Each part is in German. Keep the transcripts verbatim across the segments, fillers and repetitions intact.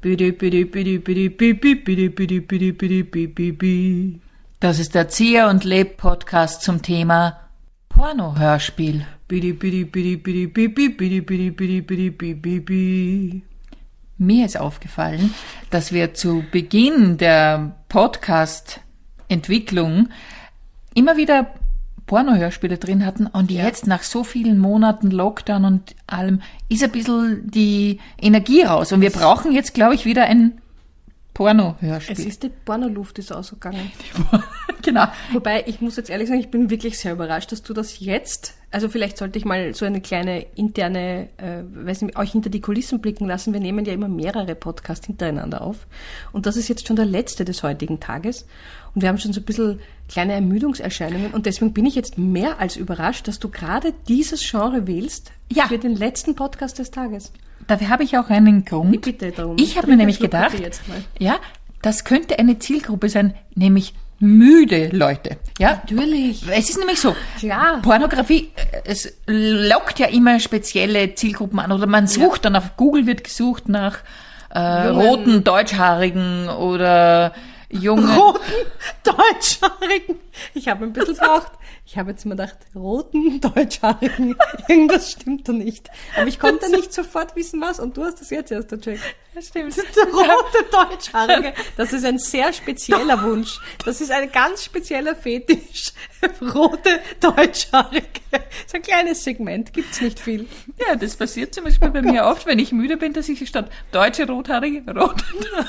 Das ist der Erzieher und Leb Podcast zum Thema Porno-Hörspiel. Mir ist aufgefallen, dass wir zu Beginn der Podcast-Entwicklung immer wieder Porno-Hörspiele drin hatten und ja. Jetzt nach so vielen Monaten Lockdown und allem ist ein bisschen die Energie raus und wir brauchen jetzt, glaube ich, wieder ein Porno-Hörspiel. Es ist die Pornoluft ist ausgegangen. Genau. Wobei, ich muss jetzt ehrlich sagen, ich bin wirklich sehr überrascht, dass du das jetzt, also vielleicht sollte ich mal so eine kleine interne, äh, weiß nicht, euch hinter die Kulissen blicken lassen. Wir nehmen ja immer mehrere Podcasts hintereinander auf. Und das ist jetzt schon der letzte des heutigen Tages. Und wir haben schon so ein bisschen kleine Ermüdungserscheinungen. Und deswegen bin ich jetzt mehr als überrascht, dass du gerade dieses Genre wählst ja. für den letzten Podcast des Tages. Dafür habe ich auch einen Grund. Ich bitte darum. Ich habe mir nämlich gedacht, ja, das könnte eine Zielgruppe sein, nämlich müde Leute. Ja, natürlich. Es ist nämlich so, klar. Pornografie, es lockt ja immer spezielle Zielgruppen an. Oder man sucht ja. dann auf Google, wird gesucht nach äh, roten Deutschhaarigen oder jungen... Roten Deutschhaarigen. Ich habe ein bisschen gebraucht. Ich habe jetzt mal gedacht, roten Deutschhaarigen. Irgendwas stimmt da nicht. Aber ich konnte nicht sofort wissen, was. Und du hast das jetzt erst gecheckt. Das stimmt. Rote Deutschhaarige. Das ist ein sehr spezieller Wunsch. Das ist ein ganz spezieller Fetisch. Rote Deutschhaarige. So ein kleines Segment. Gibt's nicht viel. Ja, das passiert zum Beispiel oh bei Gott. mir oft, wenn ich müde bin, dass ich statt deutsche Rothaarige, rote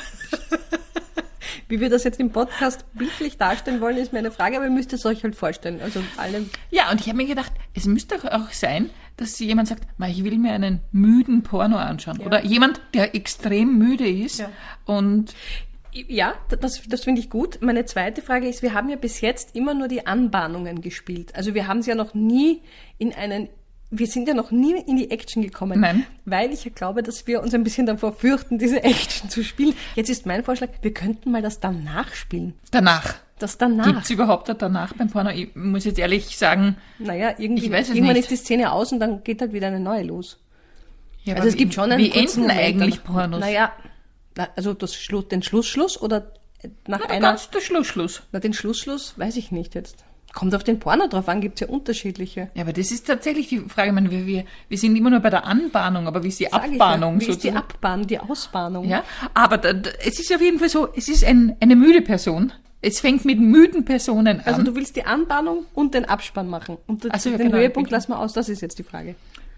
Wie wir das jetzt im Podcast bildlich darstellen wollen, ist mir eine Frage, aber ihr müsst es euch halt vorstellen. Also alle. Ja, und ich habe mir gedacht, es müsste doch auch sein, dass jemand sagt, ich will mir einen müden Porno anschauen. Ja. Oder jemand, der extrem müde ist. Ja. Und ja, das, das finde ich gut. Meine zweite Frage ist, wir haben ja bis jetzt immer nur die Anbahnungen gespielt. Also wir haben es ja noch nie in einen Wir sind ja noch nie in die Action gekommen, Nein. weil ich ja glaube, dass wir uns ein bisschen davor fürchten, diese Action zu spielen. Jetzt ist mein Vorschlag, wir könnten mal das danach spielen. Danach? Das danach. Gibt es überhaupt das danach beim Porno? Ich muss jetzt ehrlich sagen, naja, irgendwie, ich weiß es irgendwann nicht. ist die Szene aus und dann geht halt wieder eine neue los. Ja, also es gibt schon einen Wie enden eigentlich Pornos? Naja, also das Schluss, den Schlussschluss oder nach na, einer... Ganz der Schlussschluss. Na, den Schlussschluss weiß ich nicht jetzt. Kommt auf den Porno drauf an, gibt's ja unterschiedliche. Ja, aber das ist tatsächlich die Frage. Ich meine, wir, wir, wir sind immer nur bei der Anbahnung, aber wie ist die Sag Abbahnung? Ja. Wie ist die Abbahnung, die Ausbahnung? Ja, aber da, da, es ist auf jeden Fall so, es ist ein, eine müde Person. Es fängt mit müden Personen an. Also du willst die Anbahnung und den Abspann machen. Und so, ja, den genau, Höhepunkt bitte. lassen wir aus, das ist jetzt die Frage.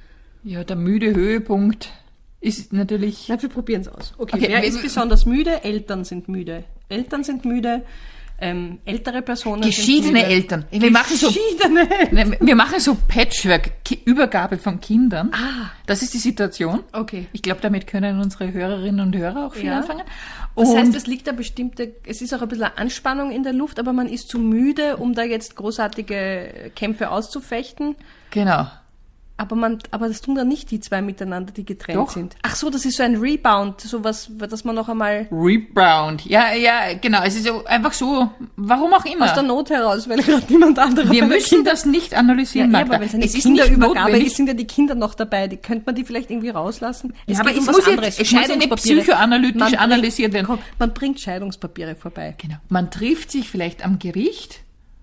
Ja, der müde Höhepunkt ist natürlich... Na, wir probieren es aus. Okay, okay wer wir, ist besonders müde? Eltern sind müde. Eltern sind müde. Ähm, ältere Personen Geschiedene sind müde. Eltern. Wir machen so, Geschiedene wir machen so Patchwork, Übergabe von Kindern. Ah. Das ist die Situation. Okay. Ich glaube, damit können unsere Hörerinnen und Hörer auch viel ja. anfangen. Das und heißt, es liegt da bestimmte, es ist auch ein bisschen Anspannung in der Luft, aber man ist zu müde, um da jetzt großartige Kämpfe auszufechten. Genau. Aber man, aber das tun dann nicht die zwei miteinander, die getrennt Doch. sind. Ach so, das ist so ein Rebound, sowas, dass man noch einmal... Rebound. Ja, ja, genau. Es ist so einfach so, warum auch immer. Aus der Not heraus, weil gerade niemand anderer... Wir müssen das nicht analysieren, ja, Magda. Ja, aber wenn es eine es Kinderübergabe ist, sind ja die Kinder noch dabei. Die, könnte man die vielleicht irgendwie rauslassen? Es ja, aber geht es um muss, was anderes. Jetzt, es muss ja nicht psychoanalytisch man analysiert werden. Komm, man bringt Scheidungspapiere vorbei. Genau. Man trifft sich vielleicht am Gericht.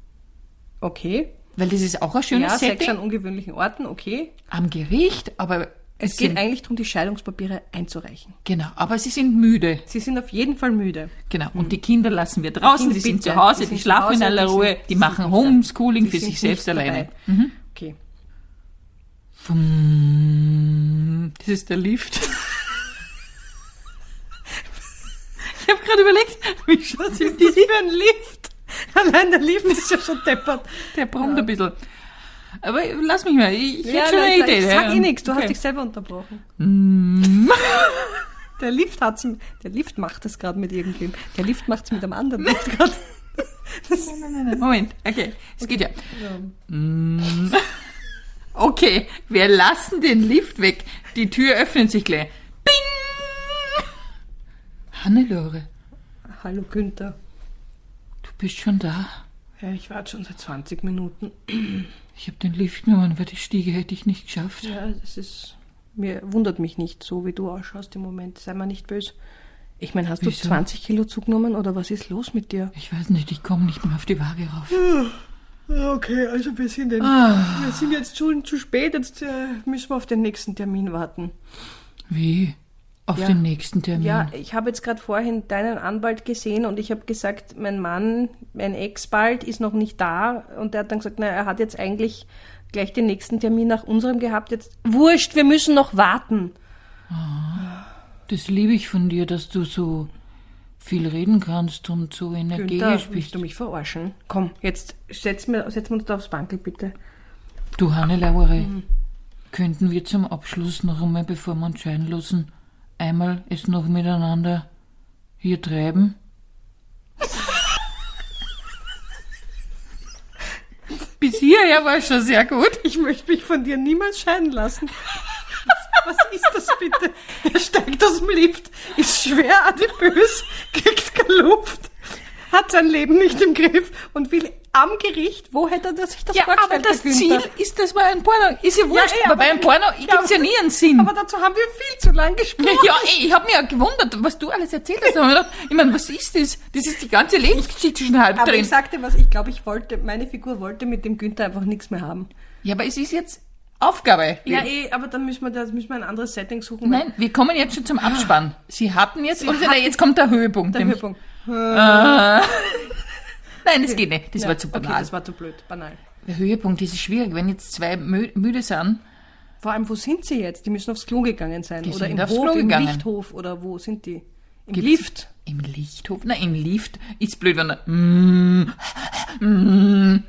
Okay. Weil das ist auch ein schönes ja, Setting. Sex an ungewöhnlichen Orten, okay. Am Gericht, aber... Es, es geht eigentlich darum, die Scheidungspapiere einzureichen. Genau, aber sie sind müde. Sie sind auf jeden Fall müde. Genau, und mhm. die Kinder lassen wir draußen, die, die sind zu Hause, die, die schlafen in aller Ruhe, die, die machen Homeschooling für sich selbst alleine. Mhm. Okay. Das ist der Lift. Ich habe gerade überlegt, wie schaut das ist das für ein Lift? Allein der Lift ist ja schon deppert. Der brummt ja. ein bisschen. Aber lass mich mal, ich, ich ja, hätte schon eine Idee. Ich sag ja. eh nichts, du okay. hast dich selber unterbrochen. Mm. Der Lift hat's, der Lift macht es gerade mit irgendwem. Der Lift macht's mit einem anderen Lift gerade. Nein, nein, nein, nein, Moment, okay, es geht ja. ja. Mm. Okay, wir lassen den Lift weg. Die Tür öffnet sich gleich. Bing! Hannelore. Hallo Günther. Du bist schon da? Ja, ich warte schon seit zwanzig Minuten. Ich habe den Lift genommen, weil die Stiege hätte ich nicht geschafft. Ja, das ist, mir wundert mich nicht, so wie du ausschaust im Moment. Sei mal nicht böse. Ich meine, hast du Wieso? zwanzig Kilo zugenommen oder was ist los mit dir? Ich weiß nicht, ich komme nicht mehr auf die Waage rauf. Okay, also wir sind, den, Ah. wir sind jetzt schon zu spät, jetzt äh, müssen wir auf den nächsten Termin warten. Wie? Auf Ja. den nächsten Termin? Ja, ich habe jetzt gerade vorhin deinen Anwalt gesehen und ich habe gesagt, mein Mann, mein Ex bald, ist noch nicht da und der hat dann gesagt, na, er hat jetzt eigentlich gleich den nächsten Termin nach unserem gehabt. Jetzt wurscht, wir müssen noch warten. Das liebe ich von dir, dass du so viel reden kannst und so energetisch Günther, bist. willst du mich verarschen? Komm, jetzt setzen wir, setzen wir uns da aufs Bankel, bitte. Du, Hannelauere, Mhm. könnten wir zum Abschluss noch einmal, bevor wir uns scheiden lassen, einmal es noch miteinander hier treiben? Bis hierher war schon sehr gut. Ich möchte mich von dir niemals scheiden lassen. Was, was ist das bitte? Er steigt aus dem Lift, ist schwer adipös, kriegt keine Luft, hat sein Leben nicht im Griff und will am Gericht, wo hätte er sich das Ja, aber vorgestellt, das Herr Ziel Günther? ist, das war ein Porno. Ist ja wurscht, eh, aber aber bei einem dann- Porno gibt's ja nie einen Sinn. Aber dazu haben wir viel zu lang gesprochen. Ja, ey, ich habe mich ja gewundert, was du alles erzählt hast. Da hab ich gedacht, ich meine, was ist das? Das ist die ganze Lebensgeschichte schon halb Aber drin. ich sagte was, ich glaube, ich wollte, meine Figur wollte mit dem Günther einfach nichts mehr haben. Ja, aber es ist jetzt Aufgabe. Ja, eh, aber dann müssen wir, das müssen wir ein anderes Setting suchen. Nein, wir kommen jetzt schon zum Abspann. Sie hatten jetzt, und jetzt kommt der Höhepunkt. Der nämlich- Höhepunkt. Nein, das geht nicht. Das Ja, war zu Okay, banal. das war zu blöd, banal. Der Höhepunkt ist schwierig, wenn jetzt zwei mü müde sind. Vor allem, wo sind sie jetzt? Die müssen aufs Klo gegangen sein. Die oder sind im aufs Hof, Klo im gegangen. Lichthof. Oder wo sind die? Im Gibt's- Lift. Im Lichthof? Nein, im Lift ist blöd, wenn er. Mm, mm,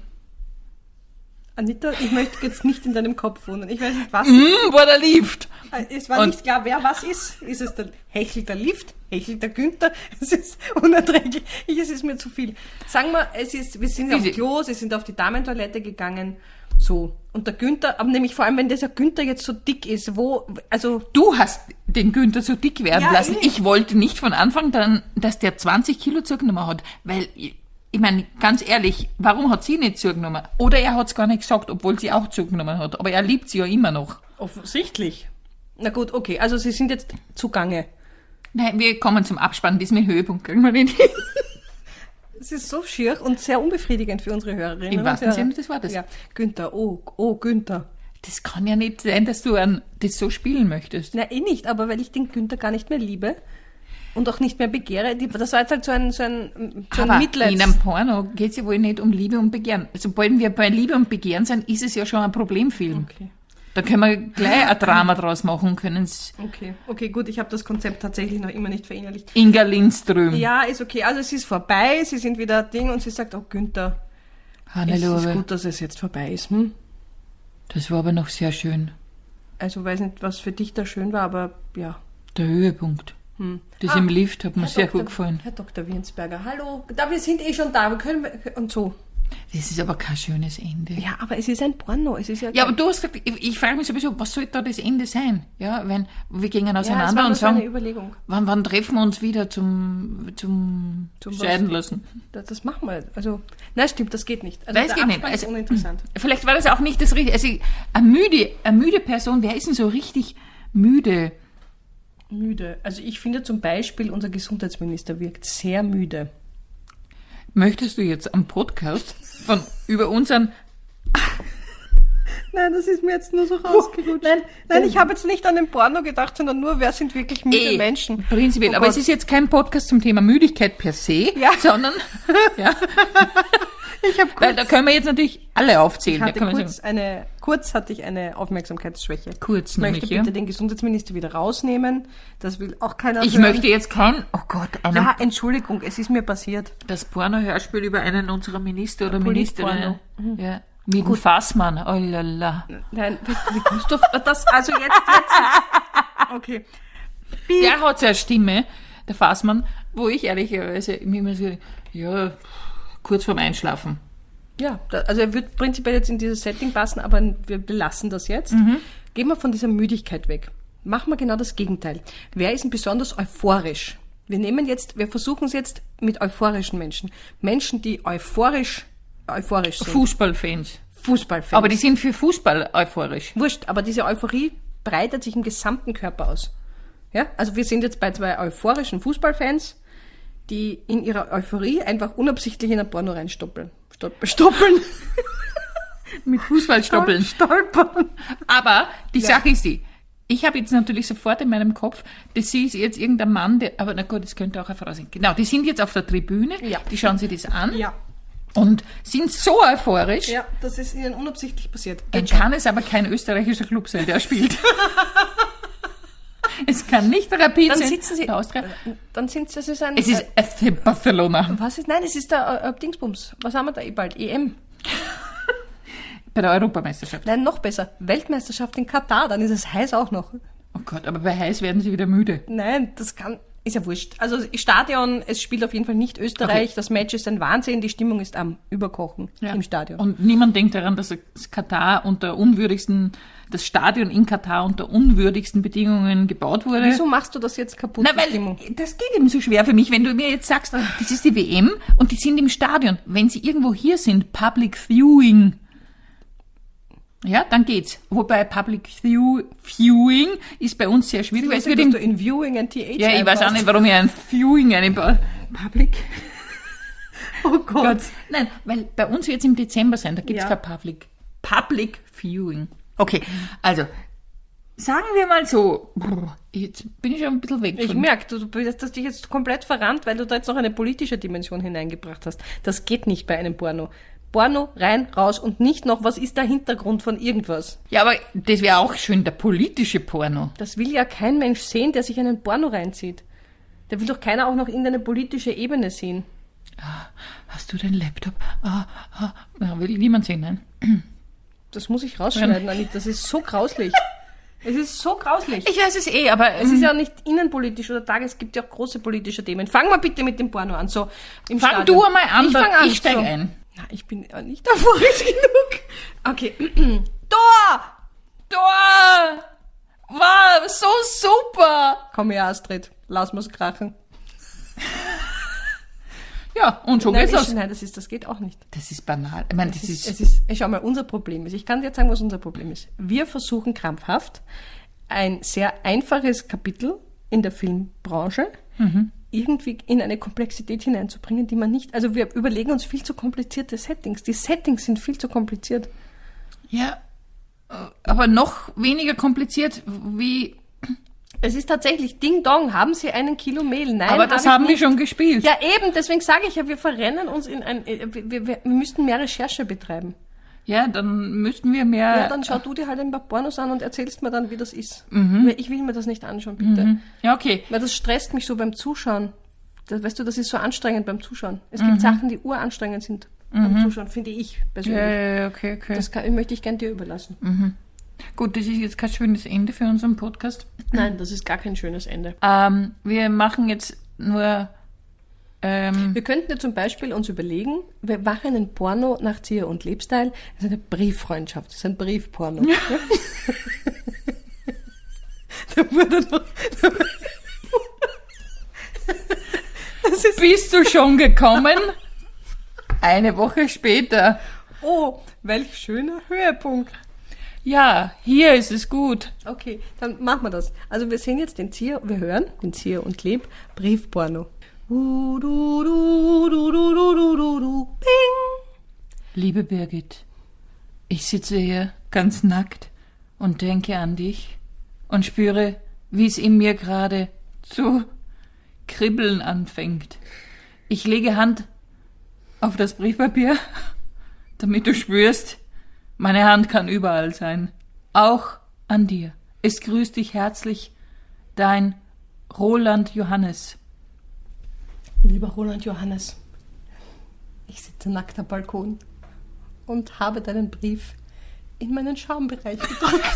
Anita, ich möchte jetzt nicht in deinem Kopf wohnen. Ich weiß nicht, was. mm, war der Lift. Es war Und- nicht klar, wer was ist. Ist es der hechelt der Lift? Hechelt der Günther? Es ist unerträglich. Ich, es ist mir zu viel. Sagen wir, es ist, wir sind auf Diese- Klo, sie sind auf die Damentoilette gegangen. So. Und der Günther, aber nämlich vor allem, wenn dieser Günther jetzt so dick ist, wo, also, Du hast den Günther so dick werden Ja, lassen. eh. Ich wollte nicht von Anfang dann, dass der zwanzig Kilo zugenommen hat, weil, ich ich meine, ganz ehrlich, warum hat sie nicht zugenommen? Oder er hat es gar nicht gesagt, obwohl sie auch zugenommen hat. Aber er liebt sie ja immer noch. offensichtlich. Na gut, okay, also sie sind jetzt zugange. Nein, wir kommen zum Abspann, das mit dem Höhepunkt kriegen wir nicht hin. Es ist so schier und sehr unbefriedigend für unsere Hörerinnen. Im und wahrsten Hörer. Sinne des Wortes. Ja, Günther, oh, oh, Günther. Das kann ja nicht sein, dass du an, das so spielen möchtest. Na, eh nicht, aber weil ich den Günther gar nicht mehr liebe und auch nicht mehr begehre. Die, das war jetzt halt so ein, so ein, so ein Aber Mitleids... in einem Porno geht es ja wohl nicht um Liebe und Begehren. Sobald wir bei Liebe und Begehren sind, ist es ja schon ein Problemfilm. Okay. Da können wir gleich ein Drama draus machen und können es Okay, okay, gut, ich habe das Konzept tatsächlich noch immer nicht verinnerlicht. Inga Lindström. Ja, ist okay. Also es ist vorbei, sie sind wieder Ding und sie sagt, oh Günther, es ist Hannelore, gut, dass es jetzt vorbei ist. Hm? das war aber noch sehr schön. Also weiß nicht, was für dich da schön war, aber ja. Der Höhepunkt. Hm. Das Ah, im Lift hat mir Herr sehr Doktor gut gefallen. Herr Doktor Wiensberger, hallo. Da, wir sind eh schon da, wir können und so. Das ist aber kein schönes Ende. Ja, aber es ist ein Porno. Es ist ja, Ja, aber du hast gesagt, ich, ich frage mich sowieso, was soll da das Ende sein? Ja, wenn wir gehen ja, es auseinander war und nur so eine sagen, Überlegung. wann, wann treffen wir uns wieder zum, zum, Zum Scheiden was? lassen? Das, das machen wir. Also, nein, stimmt, das geht nicht. Also Nein, es der geht nicht. Abspann ist Also, uninteressant. Vielleicht war das auch nicht das Richtige. Also, eine müde, eine müde Person, wer ist denn so richtig müde? Müde. Also ich finde zum Beispiel, unser Gesundheitsminister wirkt sehr müde. Möchtest du jetzt am Podcast von über unseren... Nein, das ist mir jetzt nur so rausgerutscht. Nein, nein, ich habe jetzt nicht an den Porno gedacht, sondern nur, wer sind wirklich müde Eh, Menschen. Prinzipiell. Oh aber Gott. es ist jetzt kein Podcast zum Thema Müdigkeit per se, Ja. sondern... ja, Ich habe weil kurz, da können wir jetzt natürlich alle ich aufzählen. Da hatte kann man kurz, sagen, eine, kurz hatte ich eine Aufmerksamkeitsschwäche. kurz Ich möchte nämlich, ja. bitte den Gesundheitsminister wieder rausnehmen. Das will auch keiner Ich hören. möchte jetzt kein... Oh Gott, einen, Ja, Entschuldigung, es ist mir passiert. das Porno-Hörspiel über einen unserer Minister oder Politporno. Ministerinnen. Ja. Mit dem Fassmann. Oh lala. Nein, wie, wie kommst du auf das? Also jetzt, jetzt. Okay. Der hat so eine Stimme, der Fassmann, wo ich ehrlicherweise mir immer so, ja, kurz vorm Einschlafen. Ja, da, also er wird prinzipiell jetzt in dieses Setting passen, aber wir belassen das jetzt. Mhm. Gehen wir von dieser Müdigkeit weg. Machen wir genau das Gegenteil. Wer ist denn besonders euphorisch? Wir nehmen jetzt, wir versuchen es jetzt mit euphorischen Menschen. Menschen, die euphorisch, euphorisch sind. Fußballfans. Fußballfans. Aber die sind für Fußball euphorisch. Wurscht, aber diese Euphorie breitet sich im gesamten Körper aus. Ja? Also wir sind jetzt bei zwei euphorischen Fußballfans, die in ihrer Euphorie einfach unabsichtlich in ein Porno reinstoppeln. Stopp- Stoppeln. Mit Fußballstoppeln. Stolpern. Aber die Ja. Sache ist die, ich habe jetzt natürlich sofort in meinem Kopf, das ist jetzt irgendein Mann, der, aber na gut, das könnte auch eine Frau sein. Genau, die sind jetzt auf der Tribüne, Ja. die schauen sich das an Ja. und sind so euphorisch. Ja, das ist ihnen unabsichtlich passiert. Dann Geht schon. kann es aber kein österreichischer Club sein, der spielt. Es kann nicht Rapid Dann sein. sitzen sie, der Austria. dann sind sie, das ist ein, Es ist F C Barcelona. was ist, nein, es ist der äh, äh, Dingsbums. Was haben wir da eh bald? E M. Bei der Europameisterschaft. Nein, noch besser. Weltmeisterschaft in Katar, dann ist es heiß auch noch. Oh Gott, aber bei heiß werden sie wieder müde. Nein, das kann, ist ja wurscht. Also Stadion, es spielt auf jeden Fall nicht Österreich. Okay. Das Match ist ein Wahnsinn, die Stimmung ist am Überkochen im Stadion. Und niemand denkt daran, dass das Katar unter unwürdigsten, das Stadion in Katar unter unwürdigsten Bedingungen gebaut wurde. Wieso machst du das jetzt kaputt, Na, die weil Stimmung? das geht eben so schwer für mich, wenn du mir jetzt sagst, das ist die W M und die sind im Stadion. Wenn sie irgendwo hier sind, Public Viewing, ja, dann geht's. Wobei Public View, Viewing ist bei uns sehr schwierig, weil es Lustig, wird dass im, du in Viewing ein T H ja, ich weiß auch einbaust. nicht, warum ich ein Viewing einbaue. Public? Oh Gott. Gott. Nein, weil bei uns wird es im Dezember sein, da gibt es Ja. kein Public. Public Viewing. Okay, also, sagen wir mal so, brr, jetzt bin ich schon ein bisschen weg Ich von... merke, du, du hast dich jetzt komplett verrannt, weil du da jetzt noch eine politische Dimension hineingebracht hast. Das geht nicht bei einem Porno. Porno, rein, raus und nicht noch, was ist der Hintergrund von irgendwas? Ja, aber das wäre auch schön, der politische Porno. Das will ja kein Mensch sehen, der sich einen Porno reinzieht. Da will doch keiner auch noch irgendeine politische Ebene sehen. Hast du den Laptop? Ah, ah, na, will niemand sehen, nein? Das muss ich rausschneiden, Anita. Das ist so grauslich. Es ist so grauslich. Ich weiß es eh, aber Es ist ja nicht innenpolitisch oder Tag, es gibt ja auch große politische Themen. Fang mal bitte mit dem Porno an, so im fang Stadion. du einmal an, Ich dann fang an. ich steig so. ein. Na, ich bin ja nicht euphorisch genug. Okay. Tor! Tor! Wow, so super! Komm her, Astrid. Lass mal's krachen. Ja, und so Nein, geht's ich, aus. nein, das ist, das geht auch nicht. Das ist banal. Ich meine, das Es ist, ist... es ist, schau mal, unser Problem ist, ich kann dir jetzt sagen, was unser Problem ist. Wir versuchen krampfhaft, ein sehr einfaches Kapitel in der Filmbranche irgendwie in eine Komplexität hineinzubringen, die man nicht, also wir überlegen uns viel zu komplizierte Settings. Die Settings sind viel zu kompliziert. Ja, aber noch weniger kompliziert wie... Es ist tatsächlich Ding Dong, haben Sie einen Kilo Mehl? Nein, aber das hab haben ich wir nicht. schon gespielt. Ja, eben, deswegen sage ich ja, wir verrennen uns in ein, wir, wir, wir müssten mehr Recherche betreiben. Ja, dann müssten wir mehr... Ja, dann schau du dir halt ein paar Pornos an und erzählst mir dann, wie das ist. Weil Ich will mir das nicht anschauen, bitte. Mhm. Ja, okay. Weil das stresst mich so beim Zuschauen. Das, weißt du, das ist so anstrengend beim Zuschauen. Es gibt Sachen, die uranstrengend sind beim Zuschauen, finde ich persönlich. Ja, ja, ja, okay, okay. Das kann, möchte ich gern dir überlassen. Gut, das ist jetzt kein schönes Ende für unseren Podcast. Nein, das ist gar kein schönes Ende. Ähm, wir machen jetzt nur... Ähm, Wir könnten ja zum Beispiel uns überlegen, wir machen einen Porno nach Zier und Lebstyle. Das ist eine Brieffreundschaft, das ist ein Briefporno. Da wurde noch... Das ist, bist du schon gekommen? Eine Woche später. oh, welch schöner Höhepunkt. Ja, hier ist es gut. Okay, dann machen wir das. Also wir sehen jetzt den Zier, wir hören den Zier und Leb Briefporno. Du, du, du, du, du, du, du, du, du, Bing. Liebe Birgit, ich sitze hier ganz nackt und denke an dich und spüre, wie es in mir gerade zu kribbeln anfängt. Ich lege Hand auf das Briefpapier, damit du spürst, meine Hand kann überall sein, auch an dir. Es grüßt dich herzlich, dein Roland Johannes. Lieber Roland Johannes, ich sitze nackt am Balkon und habe deinen Brief in meinen Schambereich gedrückt.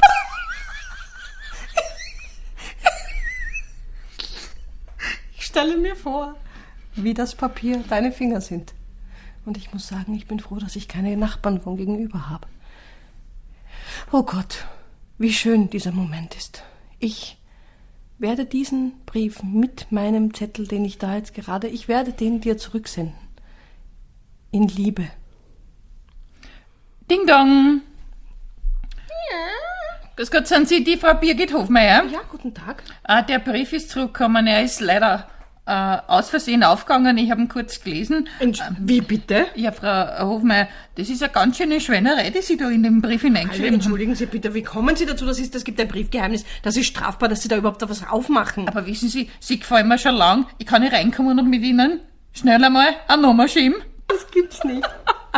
Ich stelle mir vor, wie das Papier deine Finger sind. Und ich muss sagen, ich bin froh, dass ich keine Nachbarn von gegenüber habe. Oh Gott, wie schön dieser Moment ist. Ich werde diesen Brief mit meinem Zettel, den ich da jetzt gerade, ich werde den dir zurücksenden. In Liebe. Ding Dong! Grüß Gott, sind Sie die Frau Birgit Hofmeier? Ja, guten Tag. Äh, der Brief ist zurückgekommen, er ist leider äh, aus Versehen aufgegangen, ich habe ihn kurz gelesen. Entsch- Wie bitte? Ja, Frau Hofmeier, das ist eine ganz schöne Schweinerei, die Sie da in den Brief Hallo, hineingeschrieben haben. entschuldigen Sie bitte, wie kommen Sie dazu? Das ist, das gibt ein Briefgeheimnis. Das ist strafbar, dass Sie da überhaupt was aufmachen. Aber wissen Sie, Sie gefallen mir schon lang. Ich kann nicht reinkommen und mit Ihnen schnell einmal eine Nummer schieben. Das gibt's nicht.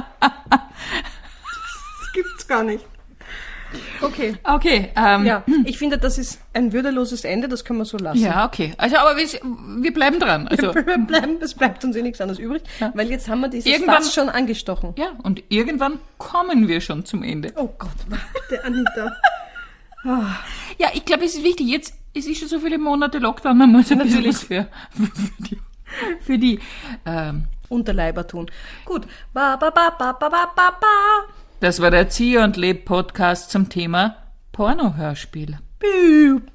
Das gibt's gar nicht. Okay. Okay, ähm, Ja, ich finde, das ist ein würdeloses Ende, das können wir so lassen. ja, okay. Also, aber wir, wir bleiben dran. Also, Wir bleiben, es bleibt uns eh nichts anderes übrig, weil jetzt haben wir dieses Irgendwann- Fass schon angestochen. ja, und irgendwann kommen wir schon zum Ende. Oh Gott, warte, Anita. Ja, ich glaube, es ist wichtig. Jetzt, es ist schon so viele Monate Lockdown, man muss ein bisschen Natürlich. was für, für die, für die ähm, Unterleiber tun. Gut. Ba, ba, ba, ba, ba, ba, ba, ba. das war der Zieh und Leb Podcast zum Thema Pornohörspiel. Piep.